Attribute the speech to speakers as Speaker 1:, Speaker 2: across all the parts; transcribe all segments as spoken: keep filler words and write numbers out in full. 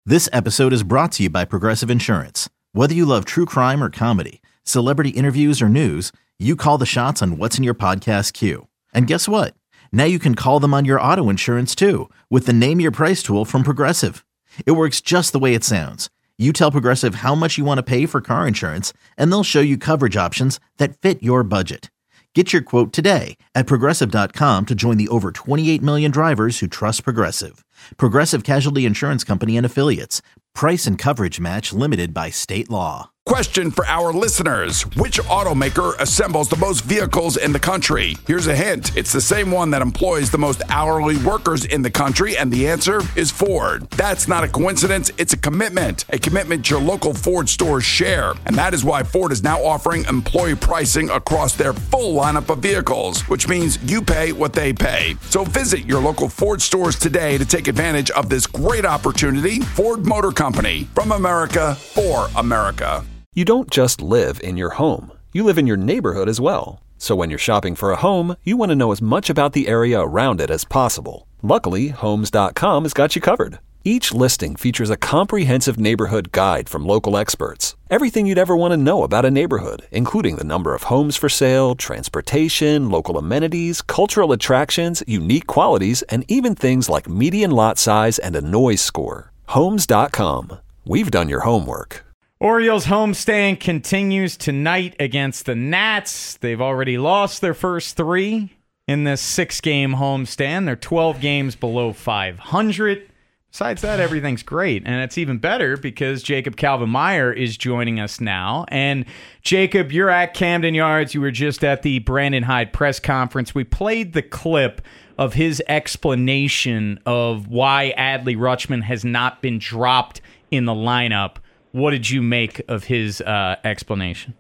Speaker 1: This episode is brought to you by Progressive Insurance. Whether you love true crime or comedy, celebrity interviews or news, you call the shots on what's in your podcast queue. And guess what? Now you can call them on your auto insurance too with the Name Your Price tool from Progressive. It works just the way it sounds. You tell Progressive how much you want to pay for car insurance, and they'll show you coverage options that fit your budget. Get your quote today at Progressive dot com to join the over twenty-eight million drivers who trust Progressive. Progressive Casualty Insurance Company and Affiliates. Price and coverage match limited by state law.
Speaker 2: Question for our listeners. Which automaker assembles the most vehicles in the country? Here's a hint. It's the same one that employs the most hourly workers in the country, and the answer is Ford. That's not a coincidence. It's a commitment. A commitment your local Ford stores share. And that is why Ford is now offering employee pricing across their full lineup of vehicles, which means you pay what they pay. So visit your local Ford stores today to take advantage of this great opportunity. Ford Motor Company, from America, for America.
Speaker 3: You don't just live in your home. You live in your neighborhood as well. So when you're shopping for a home, you want to know as much about the area around it as possible. Luckily, Homes dot com has got you covered. Each listing features a comprehensive neighborhood guide from local experts. Everything you'd ever want to know about a neighborhood, including the number of homes for sale, transportation, local amenities, cultural attractions, unique qualities, and even things like median lot size and a noise score. Homes dot com. We've done your homework.
Speaker 4: Orioles homestand continues tonight against the Nats. They've already lost their first three in this six-game homestand. They're twelve games below five hundred. Besides that, everything's great. And it's even better because Jacob Calvin-Meyer is joining us now. And Jacob, you're at Camden Yards. You were just at the Brandon Hyde press conference. We played the clip of his explanation of why Adley Rutschman has not been dropped in the lineup. What did you make of his uh, explanation?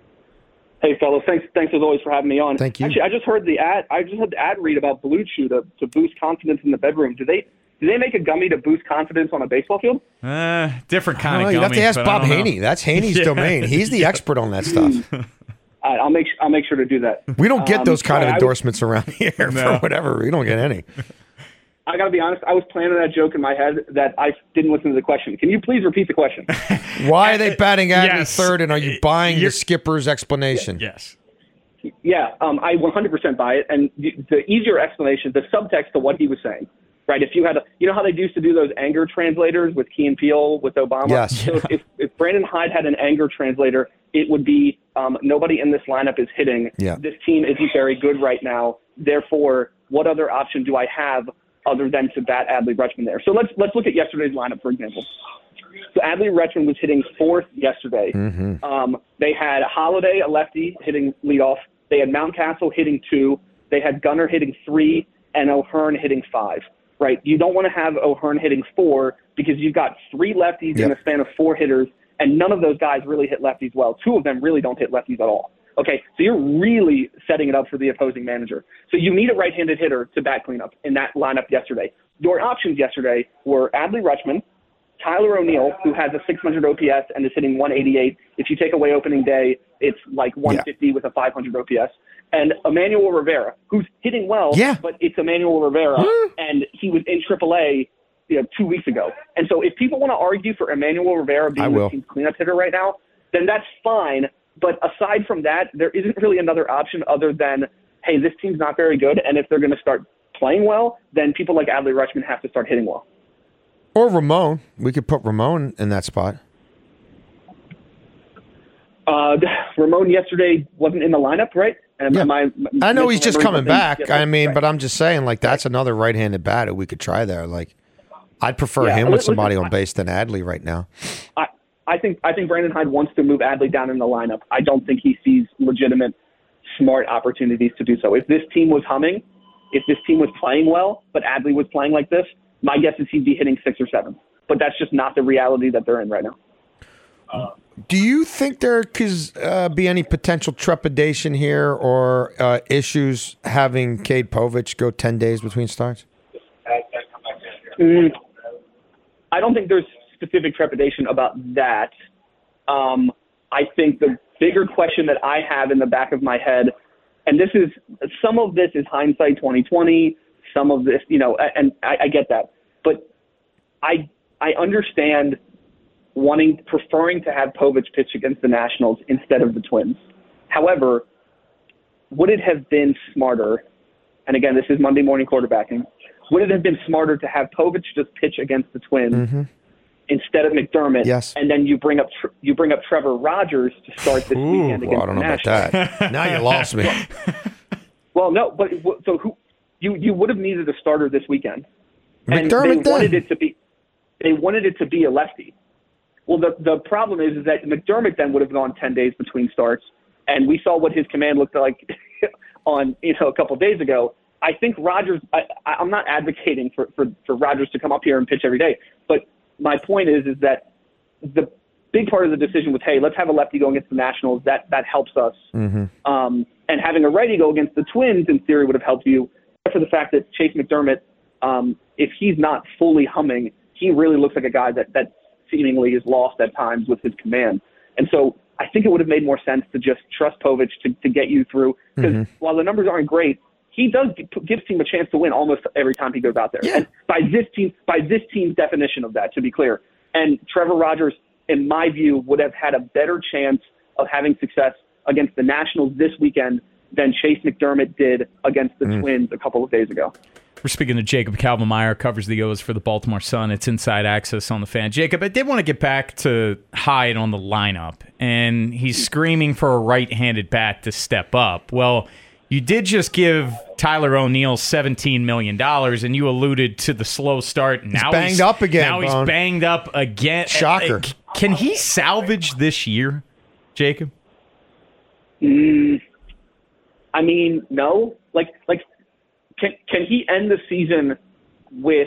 Speaker 5: Hey, fellas, thanks, thanks as always for having me on.
Speaker 6: Thank you.
Speaker 5: Actually, I just heard the ad. I just had the ad read about Blue Chew to, to boost confidence in the bedroom. Do they do they make a gummy to boost confidence on a baseball field?
Speaker 4: Uh, different kind of
Speaker 6: gummy. You have to ask Bob Haney.
Speaker 4: Know.
Speaker 6: That's Haney's
Speaker 4: yeah.
Speaker 6: domain. He's the expert on that stuff.
Speaker 5: Right, I'll make I'll make sure to do that.
Speaker 6: We don't get
Speaker 5: um,
Speaker 6: those kind of
Speaker 5: I,
Speaker 6: endorsements I, around here no. for whatever. We don't get any.
Speaker 5: I got to be honest, I was planning that joke in my head that I didn't listen to the question. Can you please repeat the question?
Speaker 6: Why are they batting Adley
Speaker 4: yes.
Speaker 6: third, and are you buying
Speaker 4: You're,
Speaker 6: the skipper's explanation?
Speaker 4: Yes.
Speaker 5: Yeah, um, I one hundred percent buy it. And the, the easier explanation, the subtext to what he was saying, right? If you had, a, you know how they used to do those anger translators with Key and Peele with Obama?
Speaker 6: Yes.
Speaker 5: So if, if Brandon Hyde had an anger translator, it would be um, nobody in this lineup is hitting.
Speaker 6: Yeah.
Speaker 5: This team isn't very good right now. Therefore, what other option do I have other than to bat Adley Rutschman there? So let's let's look at yesterday's lineup, for example. So Adley Rutschman was hitting fourth yesterday.
Speaker 6: Mm-hmm.
Speaker 5: Um, they had Holiday, a lefty, hitting leadoff. They had Mountcastle hitting two. They had Gunnar hitting three, and O'Hearn hitting five. Right? You don't want to have O'Hearn hitting four because you've got three lefties
Speaker 6: yep.
Speaker 5: in a span of four hitters, and none of those guys really hit lefties well. Two of them really don't hit lefties at all. Okay, so you're really setting it up for the opposing manager. So you need a right-handed hitter to bat cleanup in that lineup yesterday. Your options yesterday were Adley Rutschman, Tyler O'Neill, who has a six hundred O P S and is hitting one eighty-eight. If you take away opening day, it's like one fifty yeah. with a five hundred O P S. And Emmanuel Rivera, who's hitting well,
Speaker 6: yeah.
Speaker 5: but it's Emmanuel Rivera, mm. and he was in triple A you know, two weeks ago. And so if people want to argue for Emmanuel Rivera being the team's cleanup hitter right now, then that's fine. But aside from that, there isn't really another option other than, hey, this team's not very good, and if they're going to start playing well, then people like Adley Rutschman have to start hitting well.
Speaker 6: Or Ramon. We could put Ramon in that spot.
Speaker 5: Uh, Ramon yesterday wasn't in the lineup, right? And
Speaker 6: yeah.
Speaker 5: my,
Speaker 6: I know he's just coming back.
Speaker 5: Yeah,
Speaker 6: I mean,
Speaker 5: right.
Speaker 6: but I'm just saying, like, that's another right-handed batter we could try there. Like, I'd prefer
Speaker 5: yeah,
Speaker 6: him with
Speaker 5: listen,
Speaker 6: somebody on base than Adley right now.
Speaker 5: I, I think I think Brandon Hyde wants to move Adley down in the lineup. I don't think he sees legitimate, smart opportunities to do so. If this team was humming, if this team was playing well, but Adley was playing like this, my guess is he'd be hitting six or seven. But that's just not the reality that they're in right now.
Speaker 6: Uh, Do you think there could uh, be any potential trepidation here or uh, issues having Cade Povich go ten days between starts?
Speaker 5: Mm, I don't think there's specific trepidation about that. Um, I think the bigger question that I have in the back of my head, and this is some of this is hindsight twenty twenty, some of this, you know, and I, I get that, but I. I understand wanting, preferring to have Povich pitch against the Nationals instead of the Twins. However, would it have been smarter, and again, this is Monday morning quarterbacking, would it have been smarter to have Povich just pitch against the Twins mm-hmm. instead of McDermott?
Speaker 6: Yes.
Speaker 5: And then you bring up you bring up Trevor Rogers to start this
Speaker 6: Ooh,
Speaker 5: weekend against
Speaker 6: well, I don't
Speaker 5: the
Speaker 6: know
Speaker 5: Nationals.
Speaker 6: about that. Now you lost me.
Speaker 5: Well, no, but so who you you would have needed a starter this weekend, and
Speaker 6: McDermott
Speaker 5: they wanted
Speaker 6: then.
Speaker 5: it to be they wanted it to be a lefty. Well, the the problem is, is that McDermott then would have gone ten days between starts, and we saw what his command looked like on you know a couple of days ago. I think Rogers. I, I'm not advocating for, for, for Rogers to come up here and pitch every day, but my point is is that the big part of the decision was, hey, let's have a lefty go against the Nationals. That that helps us. Mm-hmm. Um, and having a righty go against the Twins, in theory, would have helped you. Except for the fact that Chase McDermott, um, if he's not fully humming, he really looks like a guy that that seemingly is lost at times with his command. And so I think it would have made more sense to just trust Povich to, to get you through. Because mm-hmm. while the numbers aren't great, he does give his team a chance to win almost every time he goes out there.
Speaker 6: Yeah.
Speaker 5: And by this team, by this team's definition of that, to be clear. And Trevor Rogers, in my view, would have had a better chance of having success against the Nationals this weekend than Chase McDermott did against the mm. Twins a couple of days ago.
Speaker 4: We're speaking to Jacob Kalvemeyer, covers the O's for the Baltimore Sun. It's Inside Access on the Fan. Jacob, I did want to get back to Hyde on the lineup, and he's screaming for a right-handed bat to step up. Well, you did just give Tyler O'Neill seventeen million dollars, and you alluded to the slow start. Now
Speaker 6: he's banged he's, up again.
Speaker 4: Now
Speaker 6: Bone.
Speaker 4: he's banged up again.
Speaker 6: Shocker.
Speaker 4: Can he salvage this year, Jacob?
Speaker 5: Mm, I mean, no. Like, like, can can he end the season with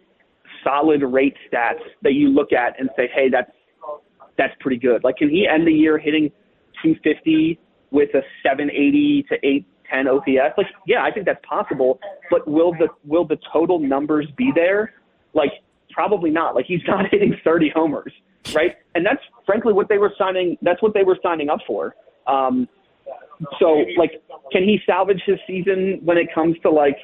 Speaker 5: solid rate stats that you look at and say, hey, that's that's pretty good? Like, can he end the year hitting two fifty with a seven eighty to eight ten O P S? Like, yeah, I think that's possible. But will the will the total numbers be there? Like, probably not. Like, he's not hitting thirty homers, right? And that's frankly what they were signing. That's what they were signing up for. Um, so, like, can he salvage his season when it comes to like,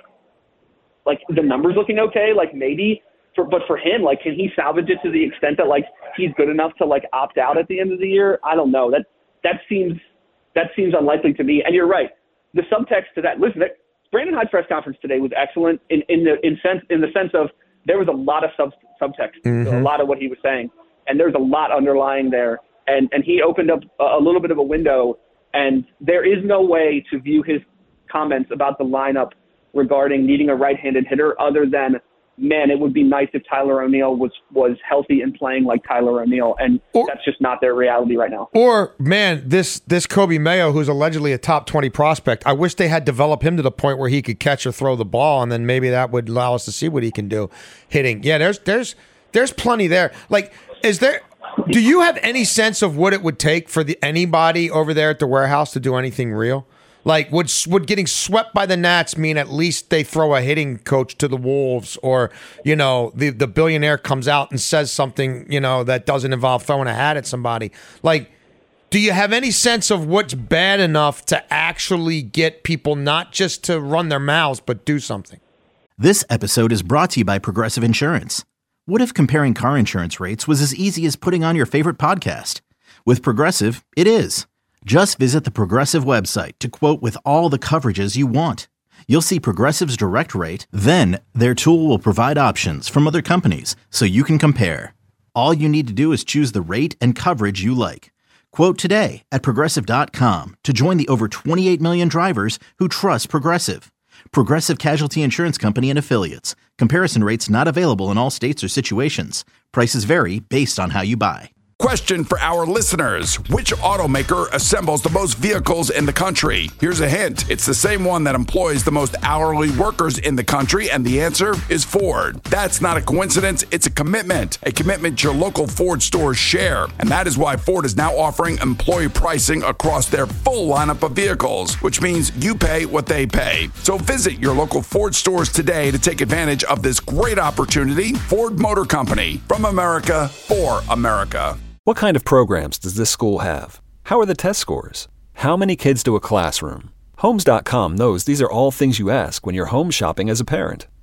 Speaker 5: like the numbers looking okay? Like, maybe. For, but for him, like, can he salvage it to the extent that like he's good enough to like opt out at the end of the year? I don't know. That that seems that seems unlikely to me. And you're right. The subtext to that. Listen, Brandon Hyde's press conference today was excellent in in the in sense in the sense of there was a lot of sub subtext, mm-hmm. to a lot of what he was saying, and there's a lot underlying there. And and he opened up a, a little bit of a window. And there is no way to view his comments about the lineup regarding needing a right-handed hitter other than, man, it would be nice if Tyler O'Neill was, was healthy and playing like Tyler O'Neill. And or, that's just not their reality right now.
Speaker 6: Or, man, this this Kobe Mayo, who's allegedly a top twenty prospect, I wish they had developed him to the point where he could catch or throw the ball, and then maybe that would allow us to see what he can do hitting. Yeah, there's there's there's plenty there. Like, is there... Do you have any sense of what it would take for the anybody over there at the warehouse to do anything real? Like, would would getting swept by the Nats mean at least they throw a hitting coach to the Wolves, or, you know, the, the billionaire comes out and says something, you know, that doesn't involve throwing a hat at somebody? Like, do you have any sense of what's bad enough to actually get people not just to run their mouths, but do something?
Speaker 1: This episode is brought to you by Progressive Insurance. What if comparing car insurance rates was as easy as putting on your favorite podcast? With Progressive, it is. Just visit the Progressive website to quote with all the coverages you want. You'll see Progressive's direct rate, then their tool will provide options from other companies so you can compare. All you need to do is choose the rate and coverage you like. Quote today at Progressive dot com to join the over twenty-eight million drivers who trust Progressive. Progressive Casualty Insurance Company and Affiliates. Comparison rates not available in all states or situations. Prices vary based on how you buy.
Speaker 2: Question for our listeners. Which automaker assembles the most vehicles in the country? Here's a hint. It's the same one that employs the most hourly workers in the country, and the answer is Ford. That's not a coincidence. It's a commitment. A commitment your local Ford stores share. And that is why Ford is now offering employee pricing across their full lineup of vehicles, which means you pay what they pay. So visit your local Ford stores today to take advantage of this great opportunity. Ford Motor Company, from America, for America.
Speaker 3: What kind of programs does this school have? How are the test scores? How many kids do a classroom? Homes dot com knows these are all things you ask when you're home shopping as a parent.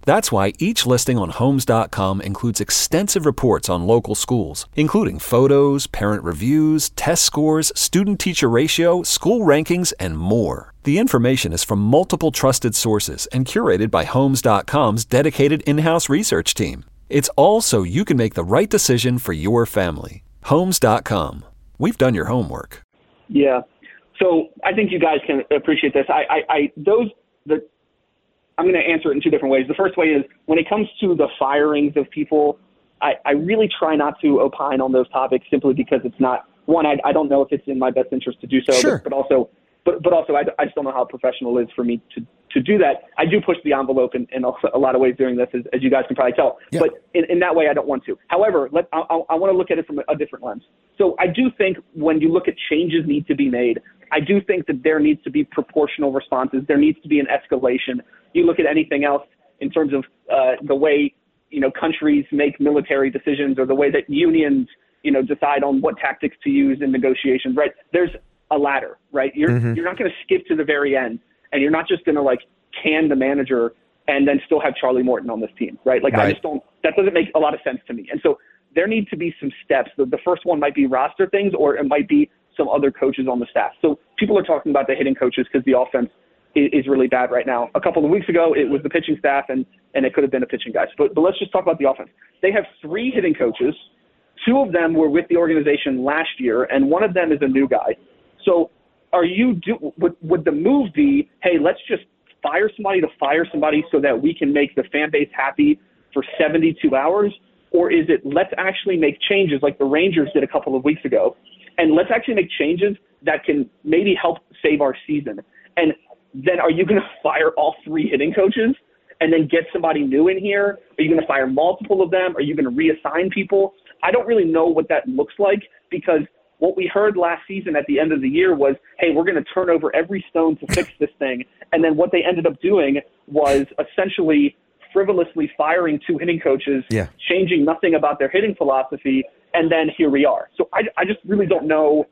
Speaker 3: That's why each listing on Homes dot com includes extensive reports on local schools, including photos, parent reviews, test scores, student-teacher ratio, school rankings, and more. The information is from multiple trusted sources and curated by Homes dot com's dedicated in-house research team. It's all so you can make the right decision for your family. Homes dot com. We've done your homework.
Speaker 5: Yeah. So I think you guys can appreciate this. I, I, I those the I'm going to answer it in two different ways. The first way is when it comes to the firings of people, I, I really try not to opine on those topics simply because it's not one. I, I don't know if it's in my best interest to do so,
Speaker 6: Sure.
Speaker 5: but, but also, but but also I, I just don't know how professional it is for me to to do that. I do push the envelope in, in a lot of ways during this, as, as you guys can probably tell.
Speaker 6: Yeah.
Speaker 5: But in, in that way, I don't want to. However, let, I, I, I want to look at it from a, a different lens. So I do think when you look at changes need to be made, I do think that there needs to be proportional responses. There needs to be an escalation. You look at anything else in terms of uh, the way, you know, countries make military decisions or the way that unions, you know, decide on what tactics to use in negotiations, right? There's a ladder, right? You're mm-hmm. you're not going to skip to the very end, and you're not just going to like can the manager and then still have Charlie Morton on this team, right? Like right. I just don't. That doesn't make a lot of sense to me. And so there need to be some steps. The, the first one might be roster things, or it might be some other coaches on the staff. So people are talking about the hitting coaches because the offense is, is really bad right now. A couple of weeks ago, it was the pitching staff, and and it could have been a pitching guys. But but let's just talk about the offense. They have three hitting coaches. Two of them were with the organization last year, and one of them is a new guy. So are you do would, would the move be, hey, let's just fire somebody to fire somebody so that we can make the fan base happy for seventy-two hours? Or is it let's actually make changes like the Rangers did a couple of weeks ago, and let's actually make changes that can maybe help save our season? And then are you going to fire all three hitting coaches and then get somebody new in here? Are you going to fire multiple of them? Are you going to reassign people? I don't really know what that looks like, because what we heard last season at the end of the year was, hey, we're going to turn over every stone to fix this thing. And then what they ended up doing was essentially frivolously firing two hitting coaches,
Speaker 6: yeah.
Speaker 5: changing nothing about their hitting philosophy, and then here we are. So I, I just really don't know.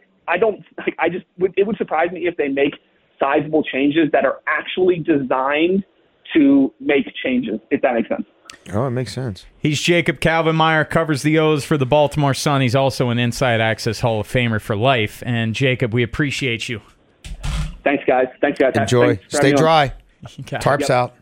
Speaker 5: I don't like. I just would, it would surprise me if they make sizable changes that are actually designed to make changes, if that makes sense.
Speaker 6: Oh, it makes sense.
Speaker 4: He's Jacob Kalvenmeyer, covers the O's for the Baltimore Sun. He's also an Inside Access Hall of Famer for life. And Jacob, we appreciate you.
Speaker 5: Thanks, guys. Thanks, guys.
Speaker 6: Enjoy.
Speaker 5: Thanks
Speaker 6: Stay dry. Tarps
Speaker 5: yep.
Speaker 6: out.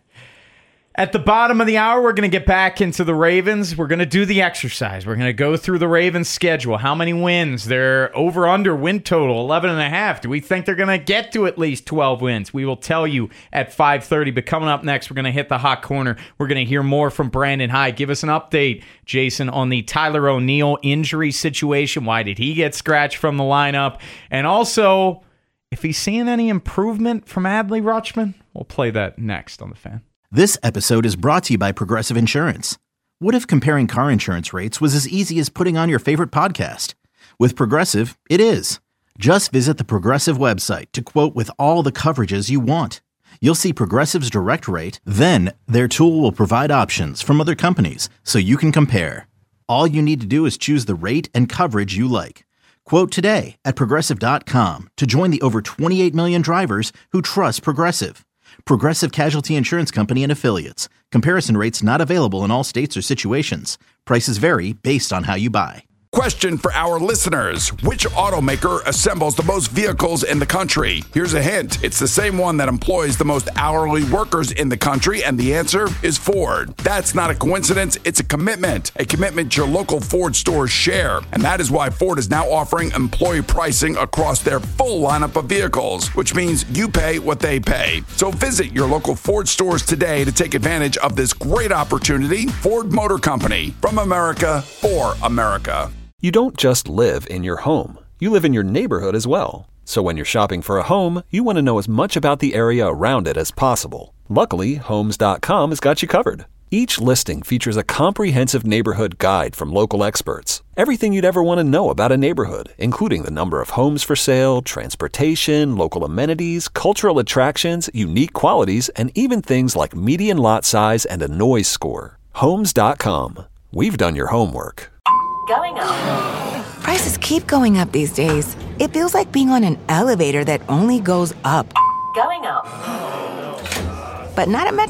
Speaker 4: At the bottom of the hour, we're going to get back into the Ravens. We're going to do the exercise. We're going to go through the Ravens' schedule. How many wins? Their over-under win total, eleven and a half. Do we think they're going to get to at least twelve wins? We will tell you at five thirty. But coming up next, we're going to hit the hot corner. We're going to hear more from Brandon Hyde. Give us an update, Jason, on the Tyler O'Neill injury situation. Why did he get scratched from the lineup? And also, if he's seeing any improvement from Adley Rutschman, we'll play that next on The Fan.
Speaker 1: This episode is brought to you by Progressive Insurance. What if comparing car insurance rates was as easy as putting on your favorite podcast? With Progressive, it is. Just visit the Progressive website to quote with all the coverages you want. You'll see Progressive's direct rate, then their tool will provide options from other companies so you can compare. All you need to do is choose the rate and coverage you like. Quote today at Progressive dot com to join the over twenty-eight million drivers who trust Progressive. Progressive Casualty Insurance Company and Affiliates. Comparison rates not available in all states or situations. Prices vary based on how you buy.
Speaker 2: Question for our listeners. Which automaker assembles the most vehicles in the country? Here's a hint. It's the same one that employs the most hourly workers in the country, and the answer is Ford. That's not a coincidence. It's a commitment. A commitment your local Ford stores share. And that is why Ford is now offering employee pricing across their full lineup of vehicles, which means you pay what they pay. So visit your local Ford stores today to take advantage of this great opportunity. Ford Motor Company. From America, for America.
Speaker 3: You don't just live in your home. You live in your neighborhood as well. So when you're shopping for a home, you want to know as much about the area around it as possible. Luckily, Homes dot com has got you covered. Each listing features a comprehensive neighborhood guide from local experts. Everything you'd ever want to know about a neighborhood, including the number of homes for sale, transportation, local amenities, cultural attractions, unique qualities, and even things like median lot size and a noise score. Homes dot com. We've done your homework.
Speaker 7: Going up. Prices keep going up these days. It feels like being on an elevator that only goes up. Going up. But not at Metro.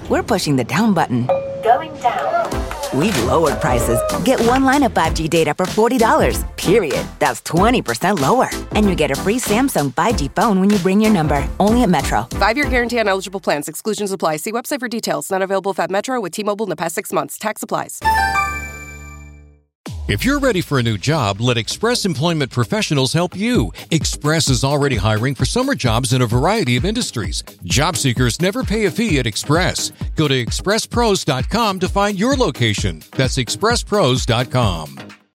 Speaker 7: we're pushing the down button.
Speaker 8: Going down.
Speaker 7: We've lowered prices. Get one line of five G data for forty dollars, period. That's twenty percent lower. And you get a free Samsung five G phone when you bring your number. Only at Metro.
Speaker 9: Five-year guarantee on eligible plans. Exclusions apply. See website for details. Not available if at Metro with T-Mobile in the past six months. Tax applies.
Speaker 10: If you're ready for a new job, let Express Employment Professionals help you. Express is already hiring for summer jobs in a variety of industries. Job seekers never pay a fee at Express. Go to express pros dot com to find your location. That's express pros dot com.